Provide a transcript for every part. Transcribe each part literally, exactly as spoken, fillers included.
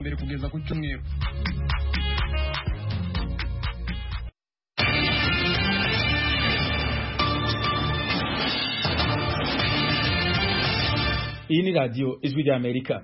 mbere kugeza ku cyumweru. Iyi ni radio Ijwi rya Amerika.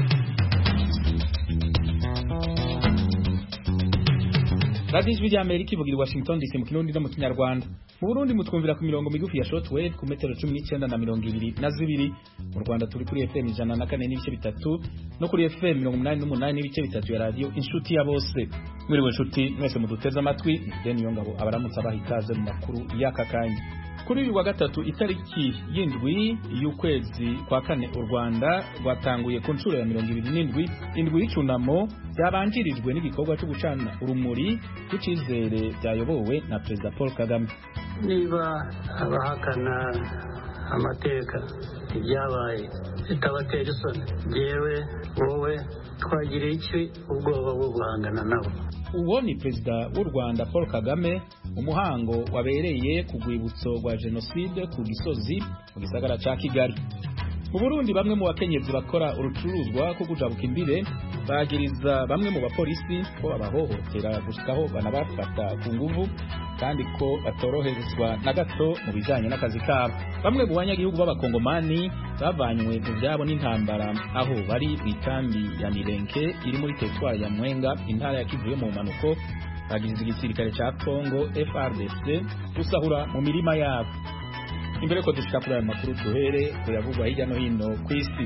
Radio Ijwi rya Amerika ivugira Washington D C mu Kirundi no mu Kinyarwanda. Mu Burundi mutwumvira ku mirongo migufi ya shortwave ku metero cumi n'icenda na mirongo ibiri na zibiri. Mu Rwanda turi kuri F M ijana na kane n'ibice bitatu no kuri F M mirongo umunani n'umunani n'ibice bitatu ya radio Inshuti ya Bose. Mwiriwe nshuti mwese muduteze amatwi, Deni Yongabo abaramutsa bahikaze mu makuru y'aka kanya. Kuri uyu wa gatatu itariki y'indwi y'ukwezi kwa kane u Rwanda rwatanguye ku nshuro ya mirongo ibiri n'indwi indwi y'icunamo byabanjirijwe n'igikorwa cyo gucana urumuri kucizere byayobowe na Perezida Paul Kagame. Niba abahakana amateka ibyabaye bitabatera isoni, yewe wowe twagiriye iki ubwoba bwo guhangana nabo? Uwo ni Perezida w'u Rwanda Paul Kagame umuhango wabereye ku rwibutso rwa Jenoside ku Gisozi mu gisagara ca Kigali. Mu Burundi bamwe mu bakenyezi bakora urucuruzwa ko kujabuka imbire bagiriza bamwe mu bapolisi ko abahohotera gushikaho banabafata ku nguvu kandi ko batoroherezwa na gato mu bijanye n'akazi kabo. Bamwe mu banyagihugu b'abakongomani bavanywe mu byabo n'intambara aho bari bitambi ya Mirenke iri muri territoire ya Mwenga intara ya Kivu yo mu manuko bagize igisirikare ca Congo F R D C gusahura mu mirima yabo. Imbere ko dushika kuri aya makuru duhere kuyavugwa hirya no hino ku isi.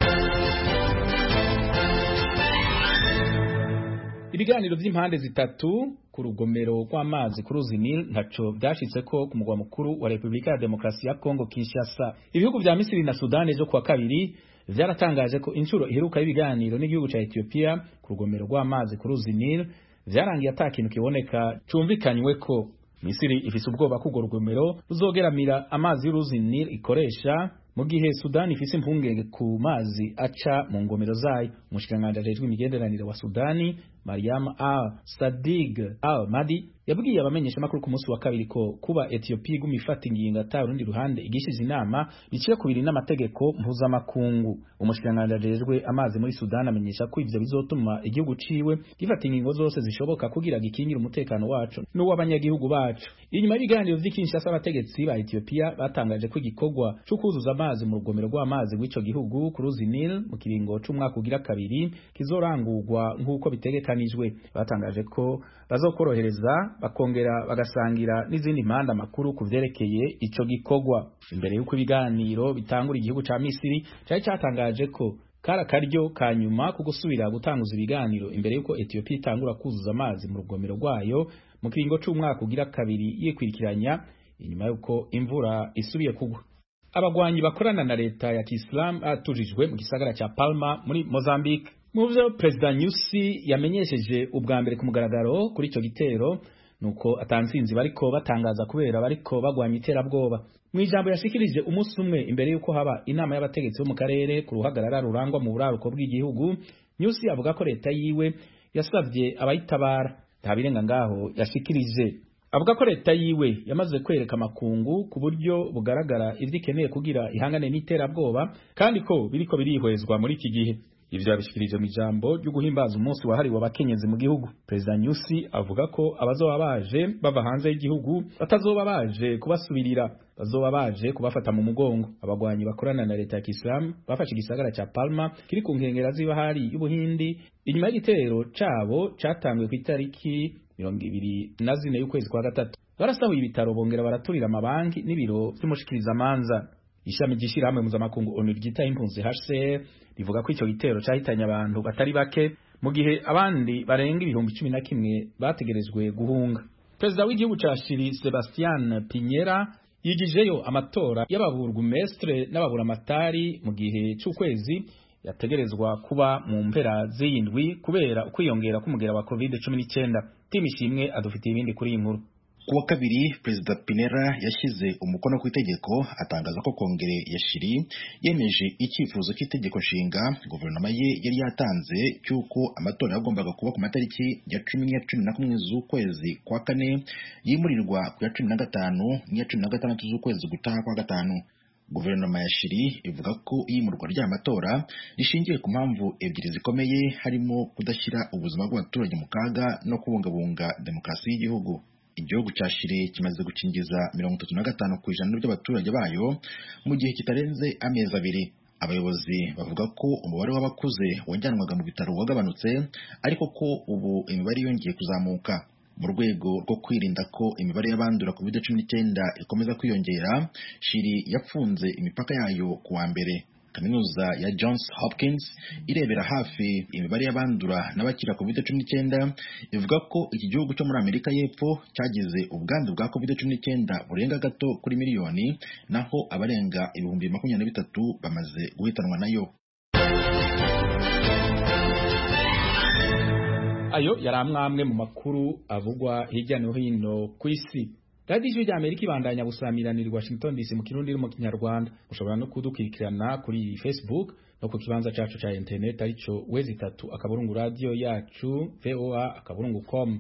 Ibiganiro by'impande zitatu ku rugomero rw'amazi ku ruzi Nile ntaco byashitse ko ku mugwa mukuru wa Republika ya Demokarasi ya Kongo Kinshasa. Ibihugu vya Misiri na Sudan ejo kwa kabiri vyaratangaje ko inshuro iheruka y'ibiganiro n'igihugu ca Ethiopia ku rugomero rw'amazi ku ruzi Nile vyarangiye atakintu kiboneka cumvikanywe ko. Misiri ifise ubwoba ko urugomero ruzogeramira amazi y'uruzi Nile ikoresha mu gihe Sudan ifise impungenge ku mazi aca mu ngomero zayo. Umushikiranganji ajejwe imigenderanire wa Sudani Mariam al-Sadig al-Madi yabwiye abamenyesha makuru ku munsi wa kabiri ko kuba Ethiopia iguma ifata ingingo ata urundi ruhande igishize inama biciye kubiri n'amategeko mpuzamakungu. Umushikiranganji ajejwe amazi muri Sudan amenyesha ko ivyo bizotuma igihugu ciwe gifata ingingo zose zishoboka kugira gikingira umutekano wacu n'uw'abanyagihugu bacu. Inyuma y'ibiganiro vy'Kinshasa abategetsi ba Ethiopia batangaje ko igikorwa cyo kuzuza amazi mu rugomero rw'amazi w'ico gihugu ku ruzi Nile mu kiringo c'umwaka ugira kabiri kizorangurwa nk'uko bitegekanijwe. Batangaje ko bazokorohereza bakongera bagasangira n'izindi mpanda makuru kuvyerekeye ico gikorwa. Imbere y'uko ibiganiro bitangura igihugu ca Misiri cyari cyatangaje ko kara karyo kanyuma ku gusubira gutanguza ibiganiro imbere y'uko Ethiopia itangura kuzuza amazi mu rugomero rwayo mu kiringo c'umwaka ugira kabiri yikwirikiranya inyuma y'uko imvura isubiye kugwa. Abagwanyi bakorana na leta ya Islam atujijwe mu gisagara ca Palma muri Mozambique. Mu byo Perezida Nyusi yamenyesheje ubwa mbere ku mugaragaro kuri ico gitero nuko atansinzi bariko batangaza kubera bariko bagwanya iterabwoba. Mu ijambo yashikirije umunsi umwe imbere yuko haba inama y'abategetsi bo mu karere ku ruhagarara rurangwa mu buraruko bw'igihugu, Nyusi avuga ko leta yiwe yasavye abayitabara. Ntabirenga ngaho yashikirije. Avuga ko leta yiwe yamaze kwereka makungu ku buryo bugaragara ivyo ikeneye kugira ihangane n'iterabwoba kandi ko biriko birihwezwa muri iki gihe. Ivyo yabishikirije mu ijambo ryo guhimbaza umunsi wahariwe abakenyezi mu gihugu. Perezida Nyusi avuga ko abazoba baje bava hanze y'igihugu batazoba baje kubasubirira, bazoba baje kubafata mu mugongo. Abagwanyi bakorana na leta ya Islam bafashe igisagara ca Palma kiri ku nkengera z'ibahari y'Ubuhindi inyuma y'igitero cabo catanguye ku itariki mirongo ibiri na zine y'ukwezi kwa gatatu. Barasahuye ibitaro bongera baraturira amabanki n'ibiro vy'umushikiriza manza. Ishami ry'ishirahamwe mpuzamakungu ONU ryitaye impunzi H C R rivuga ko ico gitero cahitanye abantu batari bake mu gihe abandi barenga ibihumbi cumi na kimwe bategerezwe guhunga. Perezida w'igihugu ca Chili Sebastián Piñera yigijeyo amatora y'ababurgumestre n'ababuramatari mu gihe c'ukwezi yategerezwa kuba mu mpera z'indwi kubera ukwiyongera k'umugera wa covid cumi n'icyenda. Timishimwe adufitiye ibindi kuri iyi nkuru. Kuwa kabiri Perezida Pinera yashyize umukono ku itegeko atangaza ko kongere ya Chili yemeje icyifuzo cy'itegeko nshinga guverinoma ye yari yatanze cyuko amatora yagombaga kuba ku matariki ya cumi na cumi na kumwe z'ukwezi kwa kane yimurirwa ku ya cumi na gatanu n'iya cumi na gatandatu z'ukwezi gutaha kwa gatanu. Guverinoma ya Chili ivuga ko iyimurwa ry'amatora rishingiye ku mpamvu ebyiri zikomeye, harimo kudashyira ubuzima bw'abaturage mu kaga no kubungabunga demokarasi y'igihugu. Igihugu cya Chili kimaze gukingiza mirongo itatu na gatanu ku ijana by'abaturage bayo mu gihe kitarenze amezi abiri. Abayobozi bavuga ko umubare w'abakuze wajyanwaga mu bitaro wagabanutse, ariko ko ubu imibare yongeye kuzamuka. Mu rwego rwo kwirinda ko imibare y'abandura covid cumi n'icyenda ikomeza kwiyongera, Chili yafunze imipaka yayo ku wa mbere. Kaminuza ya Johns Hopkins irebera hafi imibare y'abandura n'abakira covid cumi n'icyenda ivuga ko iki gihugu cyo muri Amerika y'Epfo cyagize ubwandu bwa covid cumi n'icyenda burenga gato kuri miliyoni, naho abarenga ibihumbi makumyabiri na bitatu bamaze guhitanwa nayo. Ayo yari amwe mu makuru avugwa hirya no hino ku isi. Radio ya Amerika ibandanya gusamiranira Washington D C mu Kirundi no mu Kinyarwanda. Ushobora no kudukurikirana kuri Facebook no ku kibanza cyacu cya internet arico wezi itatu akaburungu radio yacu V O A akaburungu com.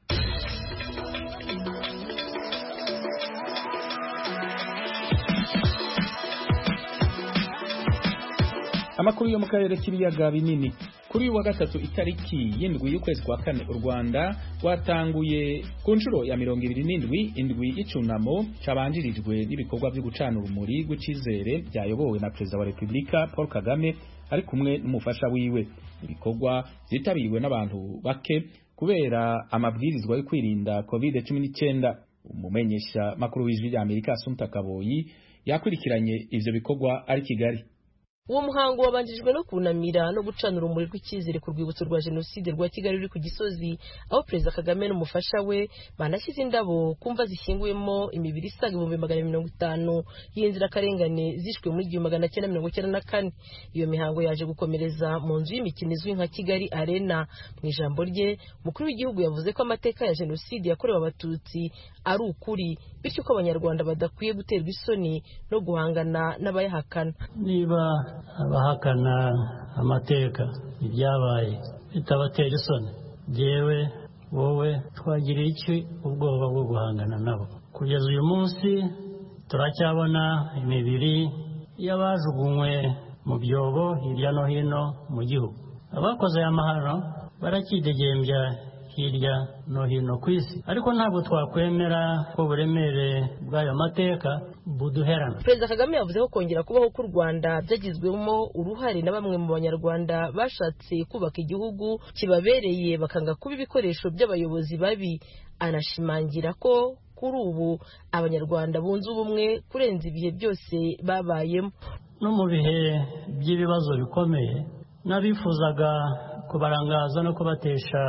Amakuru yo mu karere k'ibiyaga binini. Kuri wa gatatu itariki y'indwi y'ukwezi kwa kane u Rwanda rwatanguye ku nshuro ya mirongo ibiri n'indwi indwi y'icunamo cabanjirijwe n'ibikorwa byo gucana urumuri rw'icizere byayobowe na Perezida wa Repubulika Paul Kagame ari kumwe n'umufasha wiwe. Ibikorwa zitabiriwe n'abantu bake kubera amabwirizwa yo kwirinda covid cumi n'icyenda. Umumenyesha makuru w'ijwi rya Amerika Assumpta Kaboyi yakurikiranye ivyo bikorwa ari Kigali. Uwo muhango wabanjirijwe no kunamira no gucana urumuri rw'ikizere ku rwibutso rwa Jenoside rwa Kigali ruri ku Gisozi, aho Perezida Kagame n'umufasha we banashyize indabo kumva zishyinguyemo imibiri isaga ibihumbi magana mirongo itanu y'inzirakarengane zishwe muri igihumbi magana cyenda mirongo icyenda na kane. Iyo mihango yaje gukomereza mu nzu y'imikino izwi nka Kigali Arena. Mu ijambo rye, umukuru w'igihugu yavuze ko amateka ya Jenoside yakorewe Abatutsi ari ukuri, bityo ko Abanyarwanda badakwiye guterwa isoni no guhangana n'abayahakana. Niba abahakana amateka ibyabaye bitabatera isoni, jewe wowe twagira iki ubwoba bwo guhangana nabo? Kugeza uyu munsi turacyabona imibiri y'abajugunywe mu byobo hirya no hino mu gihugu. Abakoze aya mahano barakidegembya hirya no hino ku isi, ariko ntabwo twakwemera ko uburemere bw'ayo mateka buduherana. Perezida Kagame yavuze ko kongera kubaho k'u Rwanda byagizwemo uruhare na bamwe mu Banyarwanda bashatse kubaka igihugu kibabereye bakanga kuba ibikoresho by'abayobozi babi. Anashimangira ko kuri ubu Abanyarwanda bunze ubumwe kurenza ibihe byose babayemo. No mu bihe by'ibibazo bikomeye n'abifuzaga kubarangaza no kubatesha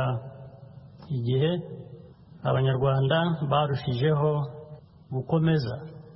igihe, Abanyarwanda barushijeho gukomeza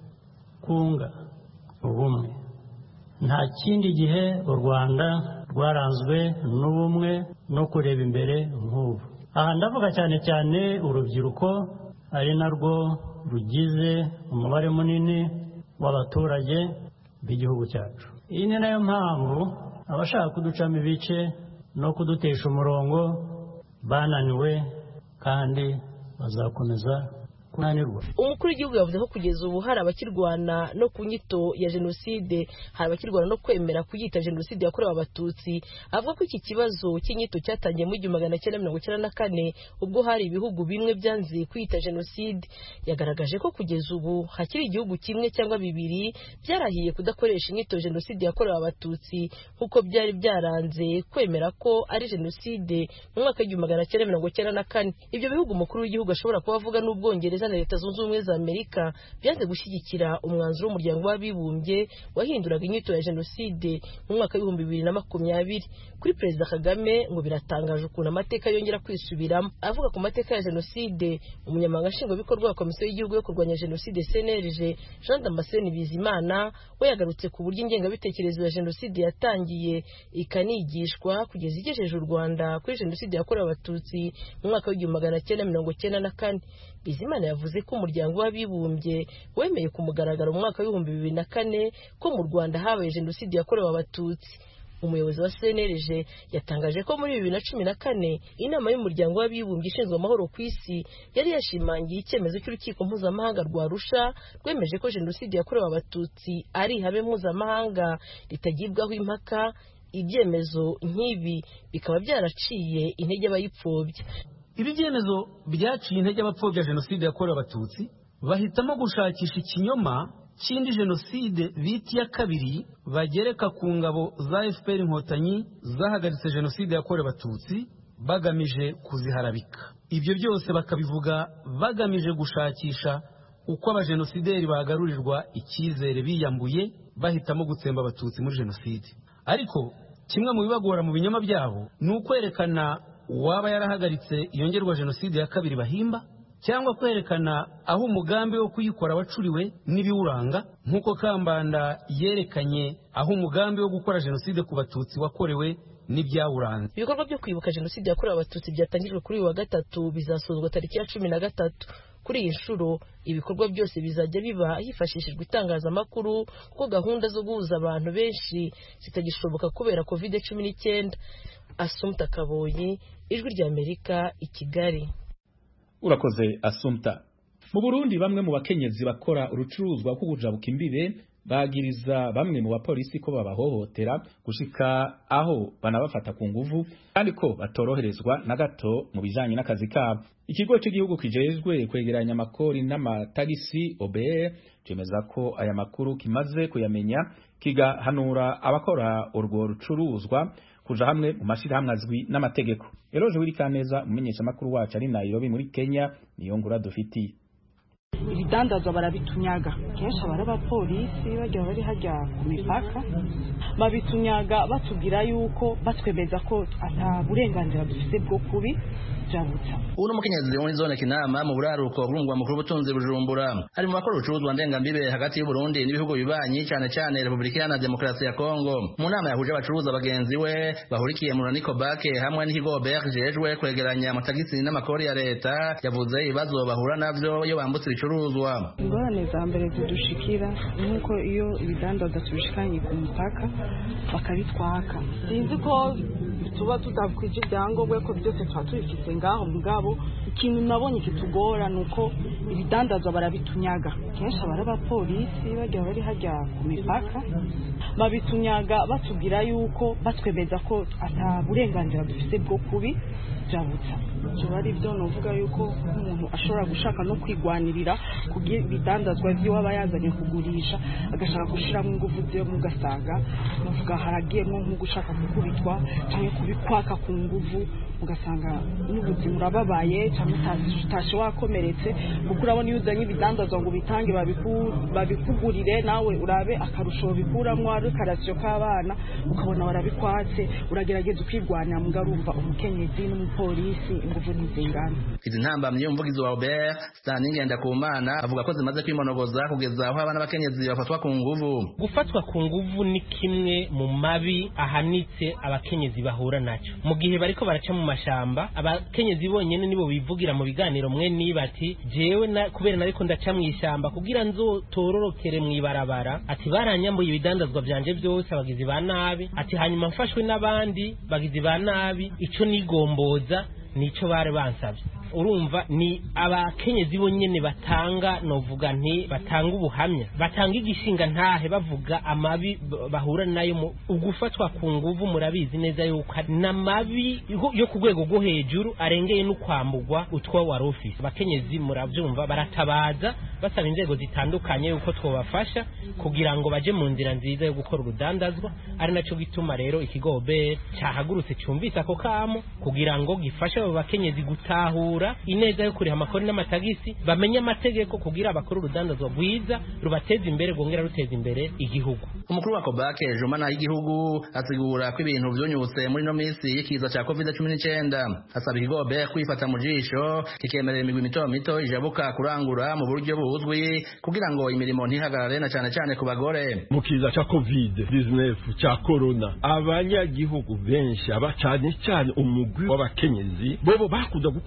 kunga ubumwe. Nta kindi gihe u Rwanda rwaranzwe n'ubumwe no kureba imbere nk'ubu. Aha ndavuga cyane cyane urubyiruko, ari narwo rugize umubare munini w'abaturage b'igihugu cyacu. Iyi ni nayo mpamvu abashaka kuducamo ibice no kudutesha umurongo bananiwe kandi bazakomeza kunanirwa. Umukuru w'igihugu yavuze ko kugeza ubu hari abakirwana no ku nyito ya Jenoside, hari abakirwana no kwemera kuyita Jenoside yakorewe Abatutsi. Avuga ko iki kibazo cy'inyito cyatangiye mu igihumbi magana cyenda mirongo icyenda na kane ubwo hari ibihugu bimwe byanze kuyita Jenoside. Yagaragaje ko kugeza ubu hakiri igihugu kimwe cyangwa bibiri byarahiye kudakoresha inyito Jenoside yakorewe Abatutsi nk'uko byari byaranze kwemera ko ari Jenoside mu mwaka w'igihumbi magana cyenda mirongo icyenda na kane. Ibyo bihugu umukuru w'igihugu ashobora kuba avuga n'Ubwongereza na Leta Zunze Ubumwe za Amerika byanze gushyigikira umwanzuro w'umuryango w'abibumbye wahinduraga inyito ya Jenoside mu mwaka w'ibihumbi bibiri na makumyabiri. Kuri Perezida Kagame ngo biratangaje ukuntu amateka yongera kwisubiramo. Avuga ku mateka ya Jenoside, umunyamabanga nshingwabikorwa wa Komisiyo y'Igihugu yo kurwanya Jenoside C N L G Jean Damascene Bizimana we yagarutse ku buryo ingengabitekerezo ya Jenoside yatangiye ikanigishwa kugeza igejeje u Rwanda kuri Jenoside yakorewe Abatutsi mu mwaka w'igihumbi magana cyenda mirongo icyenda na kane. Bizimana yavuze ko umuryango w'abibumbye wemeye ku mugaragaro mu mwaka w'ibihumbi bibiri na kane ko mu Rwanda habaye Jenoside yakorewe Abatutsi. umuyobozi wa C N L G yatangaje ko muri bibiri na cumi na kane inama y'umuryango w'abibumbye ishinzwe amahoro ku isi yari yashimangiye icyemezo cy'urukiko mpuzamahanga rwa Arusha rwemeje ko jenoside yakorewe abatutsi ari ihame mpuzamahanga ritagibwaho impaka. Ibyemezo nk'ibi bikaba byaraciye intege abayipfobya. Ibi byemezo byaciye intege abapfobya jenoside yakorewe abatutsi bahitamo gushakisha ikinyoma cy'indi jenoside biti ya kabiri bagereka ku ngabo za F P R Inkotanyi zahagaritse jenoside yakorewe abatutsi bagamije kuziharabika. Ibyo byose bakabivuga bagamije gushakisha uko abajenosideri bagarurirwa icyizere biyambuye bahitamo gutsemba abatutsi muri jenoside. Ariko kimwe mu bibagora mu binyoma byabo ni ukwerekana uwaba yarahagaritse iyongerwa jenoside ya kabiri bahimba, cyangwa kwerekana aho umugambi wo kuyikora wacuriwe n'ibiwuranga, nk'uko Kambanda yerekanye aho umugambi wo gukora jenoside ku batutsi wakorewe n'ibyawuranga. Ibikorwa byo kwibuka jenoside yakorewe abatutsi byatangijwe kuri uyu wa gatatu bizasozwa tariki ya cumi na gatatu. Kuri iyi nshuro ibikorwa byose bizajya biba hifashishijwe itangazamakuru kuko gahunda zo guhuza abantu benshi zitagishoboka kubera covid cumi n'icyenda. Assumpta Kaboyi, Ijwi ry'Amerika, i Kigali. Urakoze Assumpta. Mu Burundi bamwe mu bakenyezi bakora urucuruzwa rwo kujabuka imbibe bagiriza bamwe mu bapolisi ko babahohotera gushika aho banabafata ku nguvu kandi ko batoroherezwa na gato mu bijanye n'akazi kabo. Ikigo cy'igihugu kijejwe kwegeranya amakori n'amatagisi O B R cemeza ko aya makuru kimaze kuyamenya kigahanura abakora urwo rucuruzwa kuja hamwe mu mashirahamwe azwi n'amategeko. Eroje Wirikaneza umenyesha makuru wacu ari Nairobi muri Kenya niyo ngura dufitiye. Ibidandazwa barabitunyaga kenshi abarabapolisi bajya bari hajya ku mipaka babitunyaga batubwira yuko batwemeza ko ata burenganzira dufite bwo kubi jabutsa. Uno mukenyezi muri zone Kinama mu buraruko bw'umugwa mukuru butunzi Bujumbura ari mu bakora ubucuruzwa ndengambibe hagati y'u Burundi n'ibihugu bibanyi cyane cyane Republika Iharanira Demokarasi ya Kongo. Mu nama yahuje abacuruza bagenzi we bahurikiye mu Raniko Bake hamwe n'ikigo O B R jejwe kwegeranya amatagisi n'amakori ya leta yavuze ibibazo bahura navyo iyo bambutse ibicuruzwa. Ingorane za mbere zidushikira nuko iyo ibidandaza tubishikanye ku mupaka bakabitwaka. Sinzi ko tuba tutakwije ibyangombwa ko byose tuba tubifite ngaho mugabo ikintu nabonye kitugora nuko ibidandazwa barabitunyaga kenshi abarabapolisi bajya bari hajya ku mipaka babitunyaga batubwira yuko batwemeza ko ata burenganzira dufite bwo kubi jabutsa. Cyo ari byo novuga yuko umuntu ashobora gushaka no kwigwanirira kugira ibidandazwa byo waba yazanye kugurisha agashaka gushiramo ingufu byo mugasanga novuga haragiyemo nko gushaka kukubitwa cyangwa kubikwaka ku nguvu ugasanga n'ubuzima urababaye cyangwa utashe wakomeretse kuko urabona iyo uzanye ibidandazwa ngo bitange babikugurire nawe urabe akarusho bikuramo ari karasyo k'abana ukabona barabikwatse uragerageza ukigwanira mugarumva umukenyezi n'umupolisi ingufu n'izingana. Izi ntambamye y'umuvugizi wa O B R Stanley Ngendakumana avuga ko zimaze kwimonogoza kugeza aho abana bakenyezi bafatwa ku nguvu. Gufatwa ku nguvu ni kimwe mu mabi ahanitse abakenyezi bahura nacyo mu gihe bariko baraca mu mashamba. Abakenyezi bonyene nibo bivugira mu biganiro mwe nibati jewe na kubera nariko ndaca mu ishamba kugira nzo tororokere mu ibarabara ati baranyambuye ibidandazwa byanje byose abagizi ba nabi ati hanyuma mfashwe n'abandi bagizi ba nabi ico nigomboza nico bare bansabye. Urumva ni abakenyezi bonyene batanga novuga nti batanga ubuhamya batanga igishinga ntahe bavuga amabi bahura nayo mu ugufatwa ku nguvu. Murabizi neza yuko namabi yo ku rwego rwo hejuru arengeye no kwambugwa utwa wa office. Abakenyezi murabyumva baratabaza basaba inzego zitandukanye yuko twobafasha kugira ngo baje mu nzira nziza yo gukora urudandazwa. Ari naco gituma rero ikigo O B R cyahagurutse cyumvisa ko kamo kugira ngo gifashe abo bakenyezi gutahura ineza yo kuriha amakori n'amatagisi bamenye amategeko kugira abakora urudandazwa rwiza rubateza imbere rwongera ruteza imbere igihugu. Umukuru wa Kobake Jumana y'igihugu asigura ko ibintu byonyuse muri no minsi y'ikiza cya covid cumi n'icyenda asaba ikigo O B R kwifata mu jisho kikemerera imigwi mito mito ijabuka kurangura mu buryo buzwi kugira ngo imirimo ntihagarare na cyane cyane ku bagore. Mu kiza cya covid dizinefu cya corona abanyagihugu benshi abacanye cyane umugwi w'abakenyezi bobo bakuda gukora urudandazwa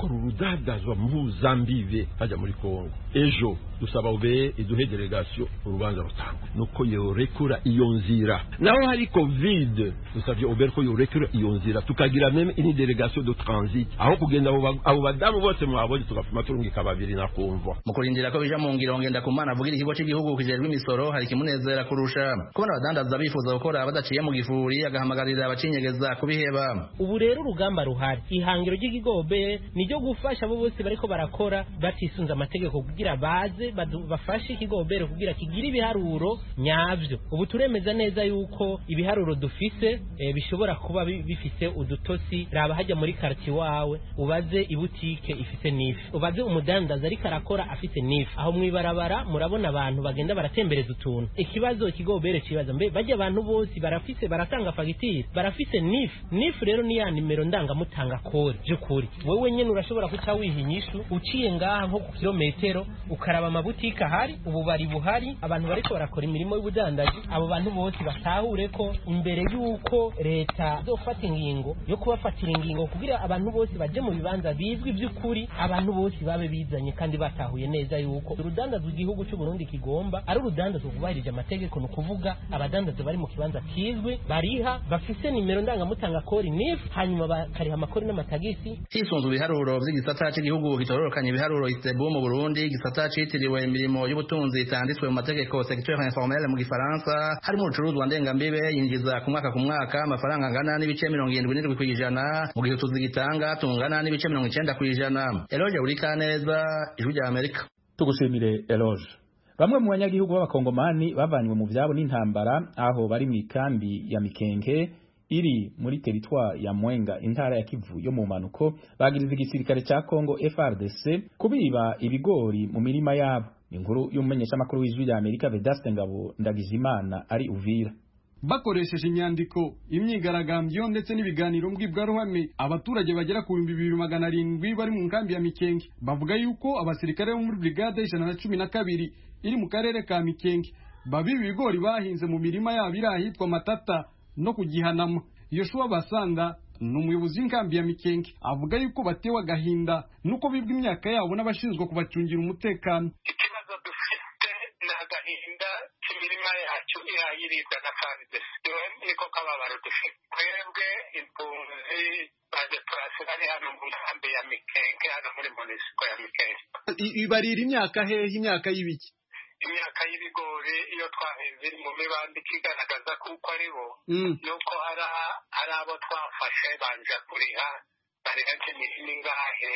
urudadazwa mpuzambibe hajya muri Kongo. Ejo dusaba ube iduhe delegation urubanza rutangwa nuko yorekura iyo nzira. Naho hari covid dusabye ube ko yorekura iyo nzira tukagira meme ini delegation de transit aho kugenda abo badamu bose mwabonye tugafuma turungika babiri na kumva. Mukurindira ko bija mu ngiro ngenda kumana avugira ikigo cy'igihugu kijejwe imisoro hari kimunezera kurusha kubona abadandaza bifuza gukora badaciye mu gifuri agahamagarira abacinyegeza kubiheba. Ubu rero urugamba ruhari ihangiro ry'igigobe niryo gufasha abo bose bariko barakora batisunza amategeko kugira baze bafashe ikigobere kugira kigira ibiharuro nyavyo. Ubu turemeza neza yuko ibiharuro dufise e, bishobora kuba bifise udutosi raba hajya muri quartier wawe ubaze ibutike ifise nifi ubaze umudandaza ariko arakora afite nifi aho mwibarabara murabona abantu bagenda baratembereza utuntu. Ikibazo ikigobere kibaza mbe bajya abantu bose barafise baratanga fagitire barafise nifi nifi rero ni ya nimero ndanga mutanga kore je kuri wewe nyene urashobora kuca wihinyishu uciye ngaha nko ku kilometero ukaraba amabutike ahari ubu bari buhari abantu bariko barakora imirimo y'ubudandaji abo bantu bose batahure ko imbere y'uko leta zofata ingingo yo kubafatira ingingo kugira abantu bose baje mu bibanza bizwi by'ukuri abantu bose babe bizanye kandi batahuye neza yuko urudandazo igihugu cy'u Burundi kigomba ari urudandazo kubahirije amategeko no kuvuga abadandazo bari mu kibanza kizwe bariha bafise nimero ndanga mutanga kori nif hanyuma bakariha amakori n'amatagisi. Hisunzwe ibiharuro by'igisata cy'igihugu gitororokanye ibiharuro istebu mu Burundi igisata citiriwe imirimo y'ubutunzi itanditswe mu mategeko secteur informel mu gifaransa harimo urucuruzwa ndengambibe yinjiza ku mwaka ku mwaka amafaranga angana n'ibice mirongo irindwi n'indwi kw'ijana mu gihe utuzi gitanga tungana n'ibice mirongo icenda kw'ijana. Eloge Urikaneza, Ijwi rya Amerika. Tugushimire Eloge. Bamwe mu banyagihugu b'abakongomani bavanywe mu vyabo n'intambara aho bari mu ikambi ya Mikenge iri muri teritwari ya Mwenga intara ya Kivu yo mu manuko bagiriza igisirikare ca Kongo F R D C kubiba ibigori mu mirima yabo. Inkuru y'umumenyesha makuru w'Ijwi rya Amerika Vedaste Ngabo Ndagijimana ari Uvira. Bakoresheje inyandiko imyigaragambyo ndetse n'ibiganiro mbwirwaruhame abaturage bagera ku bihumbi bibiri magana arindwi bari mu nkambi ya Mikenge bavuga yuko abasirikare bo muri brigade ijana na cumi na kabiri iri mu karere ka Mikenge babiba ibigori bahinze mu mirima yabo iri ahitwa Matata no kugihanama. Yoshua Basanda n'umuyobozi w'inkambi ya Mikenge avuga yuko batewe agahinda nuko bibwa imyaka yabo n'abashinzwe kubacungira umutekano. Ikibazo dufite n'agahinda cy'imirima yacu irayiribwa na faride niko kababaro dufite twebwe impunzi baje turasira hano mu nkambi ya Mikenge hano muri munisiko ya Mikenge. Ibarira imyaka hehe imyaka y'ibiki? Imyaka y'ibigori iyo twahinze iri mu mibande ikigaragaza kuko ari bo nuko hari abo twafashe banje kuriha bariha kinini ngahe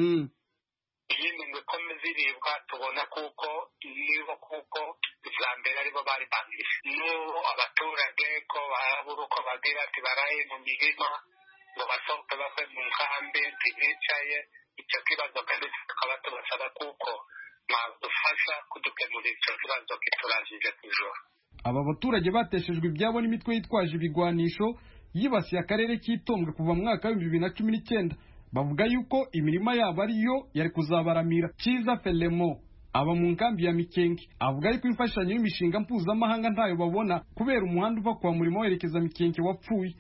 iyindi ngo ikomeze iribwa tubona kuko nibo kuko ivambere aribo bari bangisha n'ubu abaturage ko barabura uko bagira ati baraye mu mirima ngo basohoke bave mu nkambi ntibicaye. Icyo kibazo kandi tukaba tubasaba kuko madufasha kudukemurira icyo kibazo kiturangije kujoro. Aba baturage bateshejwe ibyabo n'imitwe yitwaje ibigwanisho yibasiye akarere k'Itombwe kuva mu mwaka wa bibiri na cumi n'icyenda bavuga yuko imirima yabo ariyo yari kuzabaramira. Kiza Felemo aba mu nkambi ya Mikenge avuga yuko imfashanyo y'imishinga mpuzamahanga ntayo babona kubera umuhanda uva kwa Murimo werekeza Mikenge wapfuye.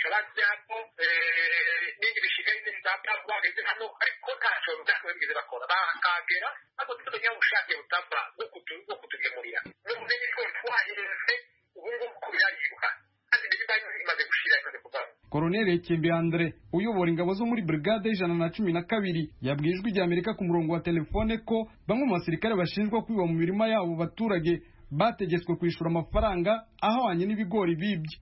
Colonel Ekembe Andre uyobora ingabo zo muri brigade ijana na cumi na kabiri yabwiye Ijwi rya Amerika ku murongo wa telefone ko bamwe mu basirikare bashinjwa kwiba mu mirima yabo baturage bategetswe kwishura amafaranga ahwanye n'ibigori bibye.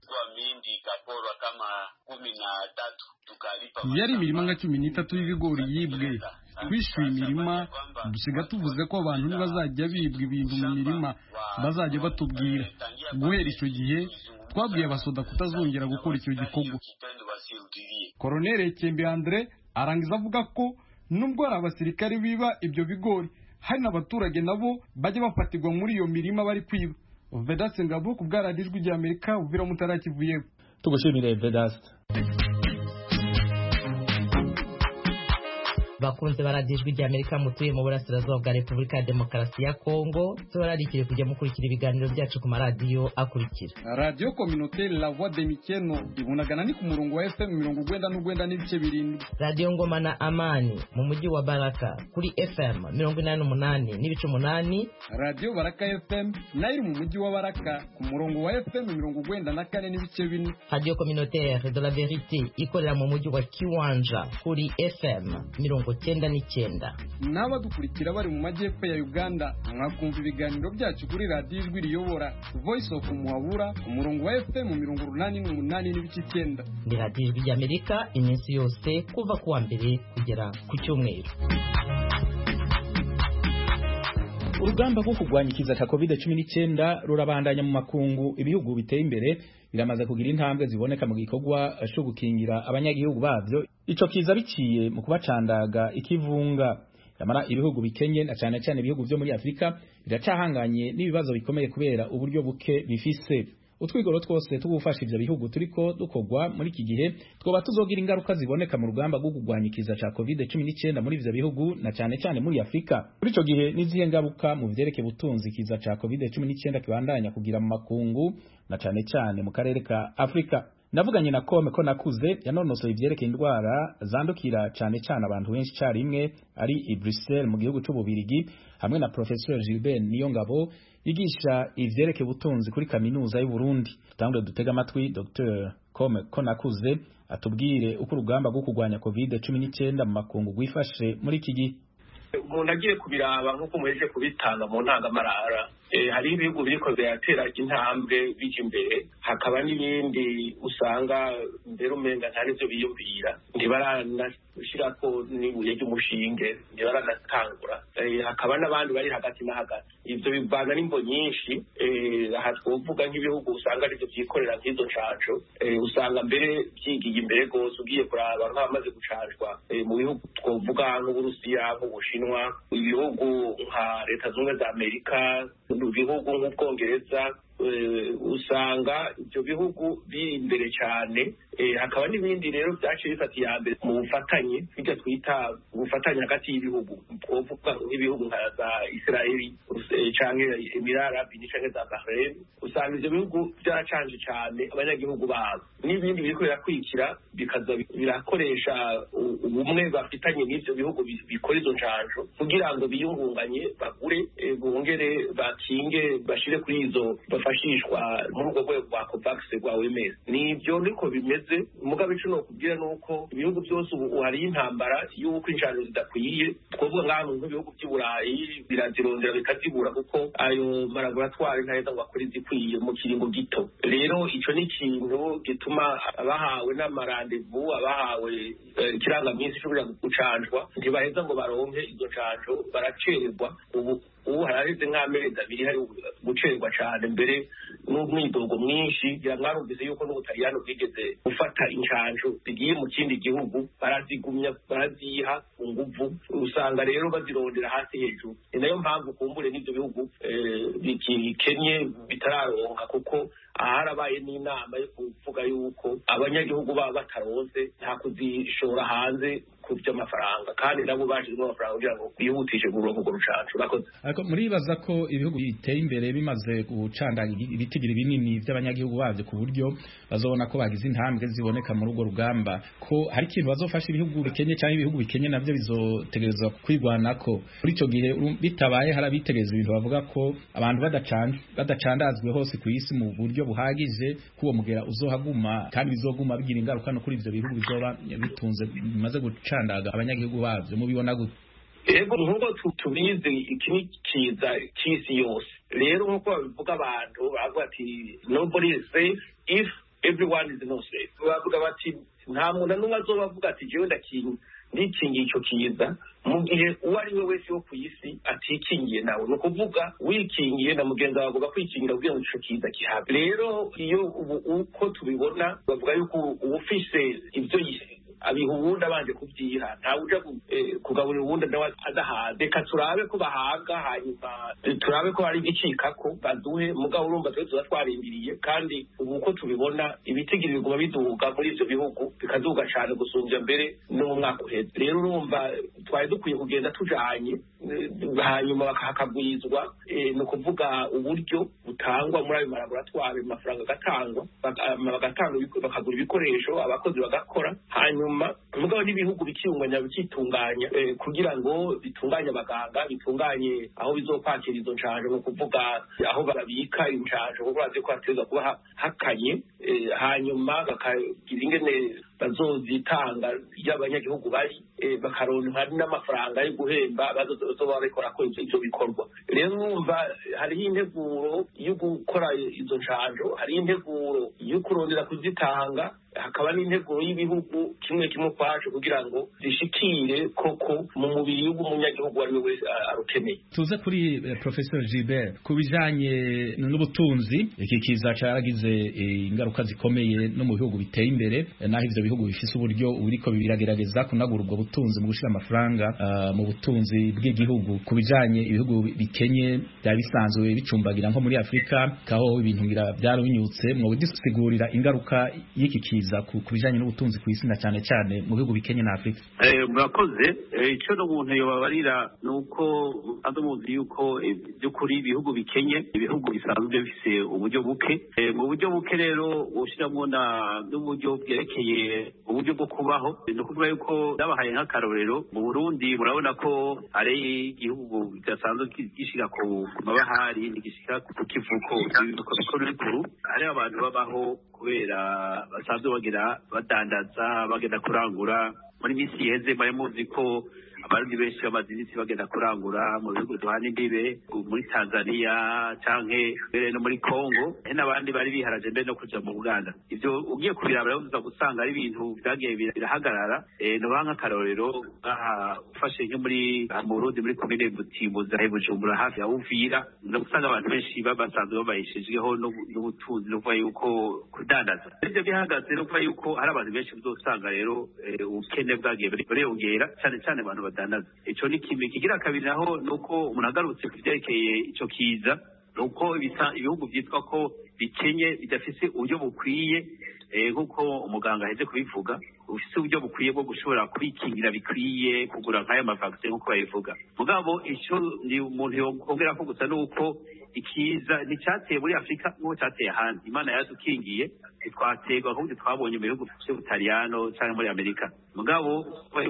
Yari imirima nka cumi n'itatu y'ibigori yibwe twishyuye imirima dusiga tuvuze ko abantu ntibazajya bibwa ibintu mu mirima bazajya batubwira. Guhera icyo gihe twabwiye abasoda kutazongera gukora icyo gikorwa. Colonel Ekembe Andre arangiza avuga ko nubwo ari abasirikare biba ibyo bigori hari n'abaturage nabo bajya bafatirwa muri iyo mirima bari kwiba. Vedaste Ngabo ku bwa Radio Ijwi rya Amerika Uvira Mutara Kivuye. Tugushimire Vedaste. bakunze baradijwe rya Amerika mutuye mu burasirazuba bwa Repubulika ya Demokarasi ya Kongo tubararikire kujya mukurikira ibiganiro byacu ku maradiyo akurikira Radio Communautaire La Voix de Mikeno ibunagana ni ku murongo wa F M mirongo ugwenda n'ugwenda n'ibice birindwi. Radio Ngoma na Amani mu mujyi wa Baraka kuri F M mirongo inani n'umunani n'ibice umunani. Radio Baraka F M nayo mu mujyi wa Baraka ku murongo wa F M mirongo ugwenda na kane n'ibice bine. Radio Communautaire de la Vérité ikorera mu mujyi wa Kiwanja kuri F M mirongo cyenda n'icyenda. N'abadukurikira bari mu majyepfo ya Uganda mwakumva ibiganiro byacu kuri Radio Ijwi Riyobora Voice of Muhabura ku murongo wa F M mirongo urunani n'umunani n'ibice icyenda. Ni Radio Ijwi ry'Amerika iminsi yose kuva kuwa mbere kugera ku cyumweru. Urugamba rwo kurwanya ikiza cya covid cumi n'icyenda rurabandanya mu makungu. Ibihugu biteye imbere biramaze kugira intambwe ziboneka mu gikorwa cyo gukingira abanyagihugu bavyo ico kiza biciye mu kubacandaga ikivunga. Yamara ibihugu bikenye na cyane cyane ibihugu byo muri Afrika biracahanganye n'ibibazo bikomeye kubera uburyo buke bifise. Utwigoro twose tugufasha ivyo bihugu turiko dukogwa muri iki gihe twoba tuzogira ingaruka ziboneka mu rugamba rwo kurwanya ikiza ca covid cumi n'icyenda muri ivyo bihugu na cyane cyane muri Afrika. Muri ico gihe nizihe ngaruka mu vyerekeye butunzi ikiza ca covid cumi n'icyenda kibandanya kugira mu makungu na cyane cyane mu karere ka Afrika. Navuganye na Kome ko nakuze yanonosoye ivyerekeye indwara zandukira cyane cyane abantu benshi carimwe ari i Bruxelles mu gihugu c'Ububirigi hamwe na Professeur Gilbert Niyongabo yigisha ivyerekeye ubutunzi kuri kaminuza y'u Burundi. Tangwe dutega amatwi Docteur Kome ko nakuze atubwire uko urugamba rwo kurwanya covid cumi n'icyenda mu makungu gwifashe muri iki gihe. Umuntu agiye kubiraba nk'uko muheje kubitanga mu ntangamarara hari ibihugu biriko biratera intambwe bije imbere, hakaba n'ibindi usanga mbere umenga nta n'ivyo biyumvira ntibaranashirako n'ibuye ry'umushinge ntibaranatangura. Hakaba n'abandi bari hagati na hagati, ivyo bivana n'imbo nyinshi. Aha twovuga nk'ibihugu usanga arivyo vyikorera nk'izo ncanco, usanga mbere vyigiye imbere gose ugiye kuraba nk'abamaze gucanjwa mu bihugu twovuga nk'Uburusiya, nk'Ubushinwa, ibihugu nka Leta Zunze za Amerika, ibihugu nk'Ubwongereza, usanga ibyo bihugu biri imbere cyane. Hakaba n'ibindi rero byaciye bifatiye mbere mu bufatanye bijya twita ubufatanye hagati y'ibihugu, twovuga nk'ibihugu nka za Israeli canke Emirati Arabi canke za Bahrain. Usanga ivyo bihugu byaracanje cyane abanyagihugu babo, n'ibindi biriko birakwikira bikaza birakoresha ubumwe bafitanye n'ivyo bihugu bikora izo ncanjo kugira ngo biyungunganye bagure bongere bakinge bashire kuri izo bafashishwa muri ubwo rwego rwa COVAX rwa O M S. Nivyo niko bimeze. Mugabe ico nokubwira nuko ibihugu byose ubu hari intambara y'uko incanjo zidakwiye. Twovuga ngaho nk'ibihugu by'i Burayi birazirondera bikazibura kuko ayo malaboratwari ntaheza ngo akore izikwiye mu kiringo gito. Rero ico ni ikintu gituma abahawe n'amarandevu, abahawe ikirangaminsi cyo kuja gucanjwa ntibaheza ngo baronke izo ncanjo, baracererwa. Ubu ubu haraheze nk'amezi abiri hari gucerwa cyane mbere n'umwidogo mwinshi. Mwarumvise yuko n'Ubutaliyano bwigeze gufata incanjo zigiye mu kindi gihugu, barazigumya baraziha nguvu, usanga rero bazirondera hasi hejuru. Ni nayo mpamvu kumbure n'ibyo bihugu bikenye bitararonka, kuko aharabaye n'inama yo kuvuga yuko abanyagihugu baba bataronse nta kuzishora hanze ku by'amafaranga, kandi nabo bashizemo amafaranga kugira ngo bihutishe kuronka urwo rucanco. Bakoze ariko muribaza ko ibihugu biteye imbere bimaze gucanda ibitigiri binini by'abanyagihugu bavyo ku buryo bazobona ko bagize intambwe ziboneka muri urwo rugamba, ko hari ikintu bazofasha ibihugu bikenye cyangwa ibihugu bikenye navyo bizotegerezwa kwigwanako. Muri ico gihe bitabaye harabitegereza ibintu bavuga ko abantu badacanda badacandazwe hose ku isi mu buryo buhagije kuwo mugera uzohaguma, kandi bizoguma bigira ingaruka no kuri ivyo bihugu bizoba bitunze bimaze gucandaga abanyagihugu bavyo. Mubibona gute? Ego nk'uko tubizi iki ni kiza cy'isi yose. Rero nk'uko babivuga abantu bavuga ati nobody is safe if everyone is not safe. Bavuga bati nta muntu n'umwe azobavuga ati jewe ndakinga ndikingiye icyo kiza mu gihe uwo ari we wese wo ku isi atikingiye nawe. Ni ukuvuga wikingiye na mugenzi wawe avuga kwikingira kugira ngo icyo kiza kihabe. Rero iyo ubu uko tubibona bavuga yuko uba ufise ibyo abiha uwundi abanje kubyiha, ntawe uja kugaburira uwundi nawe adahaze. Reka turabe ko bahaga, hanyuma turabe ko hari igicikako baduhe. Mugabo urumva twe tuba twarindiriye, kandi ubu uko tubibona ibitigiri biguma biduga muri ivyo bihugu, bikaduga cane gusumbya mbere no mu mwaka uheze. Rero urumva twari dukwiye kugenda tujanye hanyuma hakagwizwa ni ukuvuga uburyo butangwa muri ayo malaboratwari amafaranga agatangwa bagatanga bakagura ibikoresho abakozi bagakora hanyuma mugabo n'ibihugu bikiyunganya bikitunganya kugira ngo bitunganye abaganga bitunganye aho bizokwakira izo nshanjo ni ukuvuga aho babika inshanjo kuko bazi ko hateza kuba hakanye hanyuma bakagira ingene bazozitanga y'abanyagihugu bari bakaronka n'amafaranga yo guhemba bazoba barikora ko ivyo bikorwa rero numva hariho integuro yo gukora izo nshanjo hariho integuro yo kurondera kuzitanga hakaba n'integuro y'ibihugu kimwe kimwe kwacu kugira ngo zishikire koko mu mubiri w'umunyagihugu ari we wese arukeneye. Tuze kuri eh, Professor Gilbert ku bijanye n'ubutunzi iki kiza caragize ingaruka zikomeye no mu bihugu biteye imbere naho ivyo bihugu bifise uburyo buriko biragerageza kunagura ubwo butunzi mu gushira amafaranga uh, mu butunzi bw'igihugu ku bijanye ibihugu bikenye bya bisanzwe bicumbagira nko muri Afrika kaho ibintu ngira byarunyutse mu disigurira ingaruka y'iki kiza ku bijanye n'ubutunzi ku isi na cyane cyane mu bihugu bikenye na Afrika. Eh murakoze ico no muntu yobabarira nuko adomuzi yuko byukuri ibihugu bikenye ibihugu bisanzwe bifise uburyo buke mu buryo buke rero ushiramwo na n'uburyo bwerekeye uburyo bwo kubaho no kuvuga yuko dabahaye nk'akarorero mu Burundi murabona ko ari igihugu gisanzwe gishika ku mabahari nigishika ku kivuko ibivuko bikuru bikuru ari abantu babaho kubera basanzwe bagira badandaza bagenda kurangura muri misi yeze bari muzi ko abarundi benshi bamazinisi bagenda kurangura mu bihugu duhana imbibe muri Tanzania canke mbere no muri Congo n'abandi bari biharaje mbere no kuja mu Uganda ivyo ugiye kubiraba rero uza gusanga ari ibintu byagiye birahagarara eh no banka karorero aha ufashe nko muri mu Burundi muri komine Butimbuza he Bujumbura hafi ya Uvira no gusanga abantu benshi babasanzwe babayishijweho n'ubutunzi no kuva yuko kudandaza ivyo bihagaze no kuva yuko hari abantu benshi uzosanga rero ubukene bwagiye bureyongera cyane cyane abantu badanaza ico ni kimwe kigira kabiri naho nuko umuntu agarutse kuvyerekeye ico kiza nuko ibihugu vyitwa ko bikenye bidafise uburyo bukwiye nkuko umuganga aheze kubivuga ufise uburyo bukwiye bwo gushobora kwikingira bikwiye kugura nk'aya mavaccine nkuko babivuga mugabo ico ni umuntu yongera ko gusa nuko ikiza nticyateye muri Afrika nk'uko cyateye ahandi Imana yadukingiye twategwa ahubwo twabonye mu bihugu by'Ubutaliyano cyangwa muri Amerika mugabo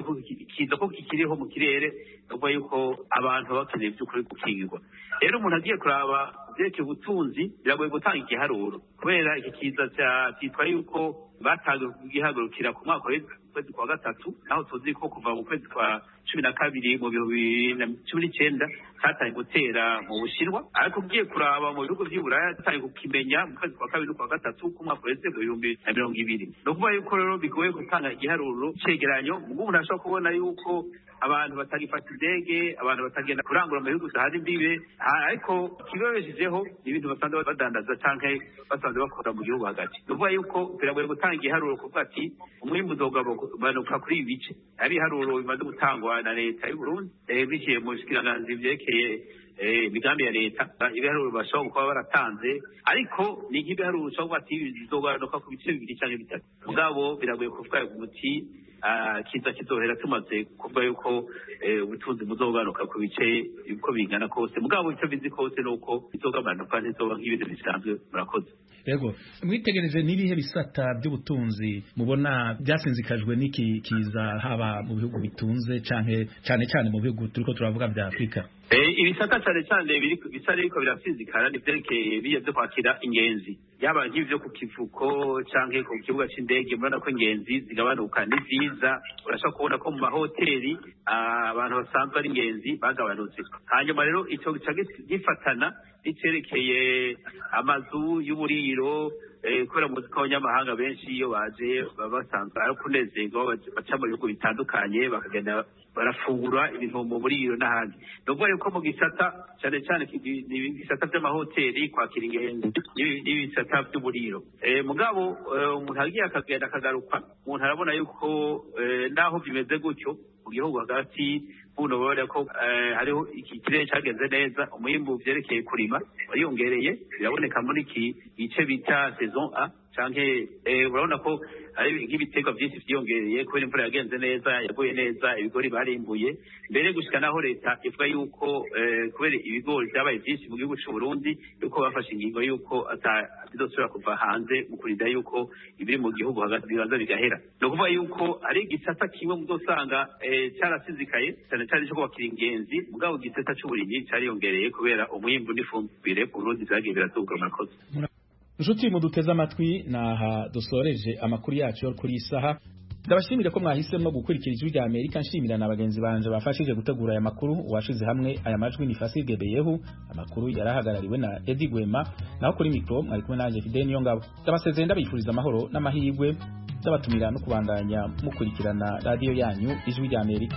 ikiza ko kikiriho mu kirere nuko yuko abantu bakeneye by'ukuri gukingirwa rero umuntu agiye kuraba byeke ubutunzi biragoye gutanga igiharuro kubera iki kiza cyitwa yuko batangiye kugihagurukira ku mwaka w'ukwezi kwa gatatu naho tuzi ko kuva mu kwezi kwa cumi na kabiri mu bihumbi na cumi n'icyenda cyatangiye gutera mu Bushinwa ariko ugiye kuraba mu bihugu by'Iburaya cyatangiye kukimenya mu kwezi kwa kabiri no kwa gatatu ku mwaka w'ibihumbi bibiri na mirongo ibiri no kuvuga yuko rero bigoye gutanga igiharuro cegeranyo ubwo umuntu ashobora kubona yuko abantu batagifata indege abantu batagenda kurangura mu bihugu byahari imbibe ariko kibabejejeho ibintu basanzwe badandaza canke basanzwe bakora mu gihugu hagati nuvuga yuko biragoye gutanga igiharuro kuvuga ati umwimbu uzogabanuka kuri ibi bice ari iharuro bimaze gutangwa na leta y'u Burundi biciye mu shikiranganji vyerekeye imigambi ya leta ibiharuro bashobora kuba baratanze ariko ni nk'ibiharuro ushobora kuba ati bizogabanuka ku bice bibiri canke bitatu mugabo biragoye kuvuga umuti kiza kizohera tumaze kuvuga yuko ubutunzi buzogabanuka ku bice uko bingana kose mugabo icyo bizi kose nuko bizogabanuka ntizoba nk'ibintu bisanzwe murakoze yego mwitegereje n'ibihe bisata by'ubutunzi mubona byasinzikajwe n'iki kiza haba mu bihugu bitunze canke cyane cyane mu bihugu turiko turavuga bya Afrika ibisata cyane cyane bisa ariko birasinzikana nivyerekeye biye byo kwakira ingenzi yaba nk'ivyo ku kivuko canke ku kibuga c'indege murana ko ingenzi zigabanuka ni vyiza urashaka kubona ko mu mahoteli abantu basanzwe ari ingenzi bagabanutse hanyuma rero ico gifatana icerekeye amazu y'uburiro kubera muzika w'abanyamahanga benshi iyo baje baba basanzwe ari kunezerwa baca mu bihugu bitandukanye bakagenda barafungura ibintu mu buriro n'ahandi nubwo yuko mu gisata cyane cyane ibisata by'amahoteli kwakira ingenzi n'ibisata by'uburiro mugabo umuntu agiye akagenda akagaruka umuntu arabona yuko naho bimeze gutyo mu gihugu hagati buno babona ko hariho iki kirere cyagenze neza umwimbu vyerekeye kurima wariyongereye biraboneka muri iki gice bita saison A canke urabona ko ari nk'ibiterwa byinshi vyiyongereye kubera imvura yagenze neza yaguye neza ibigori barimbuye mbere gushika naho leta ivuga yuko kubera ibigori byabaye byinshi mu gihugu cy'u Burundi yuko bafashe ingingo yuko atazosubira kuva hanze mu kurinda yuko ibiri mu gihugu hagati bibanza bigahera no kuvuga yuko ari igisata kimwe muzosanga cyarasizikaye cyane cyane cyo kubakira ingenzi mugabo igisata cy'uburimyi cyariyongereye kubera umwimbu n'ifumbire ku Burundi zagiye biratuga amakosa. Nshuti muduteze amatwi naha dusoreje amakuru yacu kuri isaha ndabashimire ko mwahisemo gukurikira ijwi rya Amerika nshimira na bagenzi banje bafashije gutegura aya makuru washize hamwe aya majwi ni Fasige Beyehu amakuru yarahagarariwe na Eddie Gwema naho kuri micro mwari kumwe nanje Fidel Niyongabo ndabasezeye ndabifuriza amahoro n'amahirwe ndabatumira no kubandanya mukurikirana radio yanyu ijwi rya Amerika.